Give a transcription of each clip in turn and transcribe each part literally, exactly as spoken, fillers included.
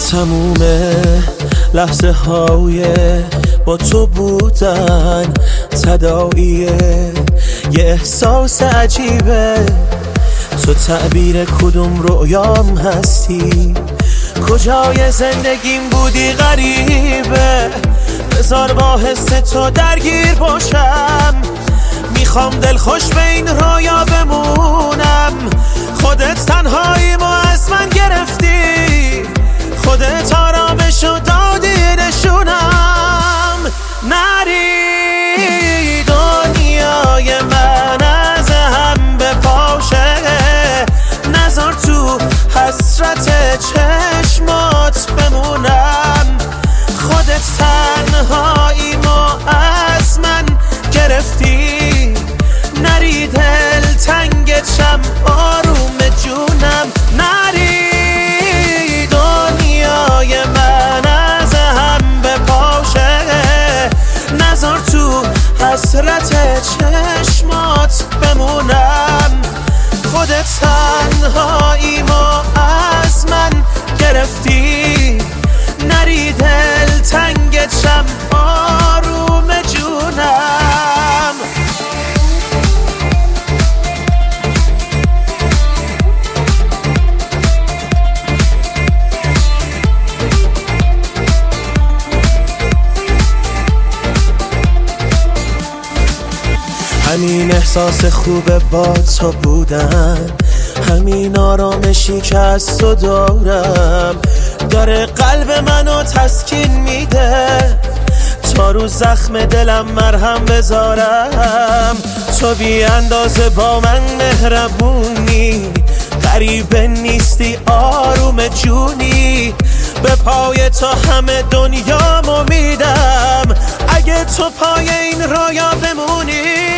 تموم لحظه های با تو بودن تداعیه یه احساس عجیبه. تو تعبیر کدوم رویام هستی، کجای زندگیم بودی غریبه. بذار با حس تو درگیر باشم، میخوام دلخوش به این رویا بمونم. خودت تنهاییمو از من گرفتی، خودت آرامشو دادی نشونم. نری دنیای من از هم بپاشه، نذار تو حسرت چشمات بمونم. خودت تنهاییمو از من گرفتی، نری دل تنگتم آروم جونم. نری دنیای من از هم بپاشه، نذار تو حسرت چشمات بمونم. خودت تنهاییمو از من گرفتی، نری دل تنگتم آروم جونم. همین احساس خوبه با تو بودن، همین آرامشی که از تو دارم، داره قلب منو تسکین میده. تا رو زخم دلم مرهم بذارم، تو بی اندازه با من مهربونی. غریبه نیستی آروم جونی، به پای تو همه دنیامو میدم. اگه تو پای این رویا بمونی،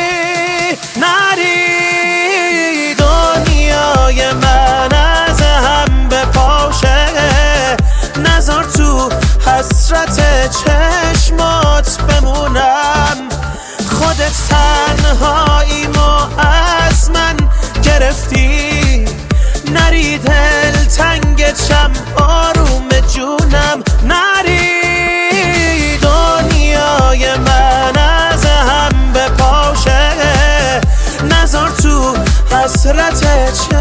نری دنیای من از هم بپاشه، نذار تو حسرت چشمات بمونم. خودت تنهاییمو از من گرفتی، نری دل تنگتم آروم جونم. نری دنیای من از هم بپاشه، نذار تو حسرت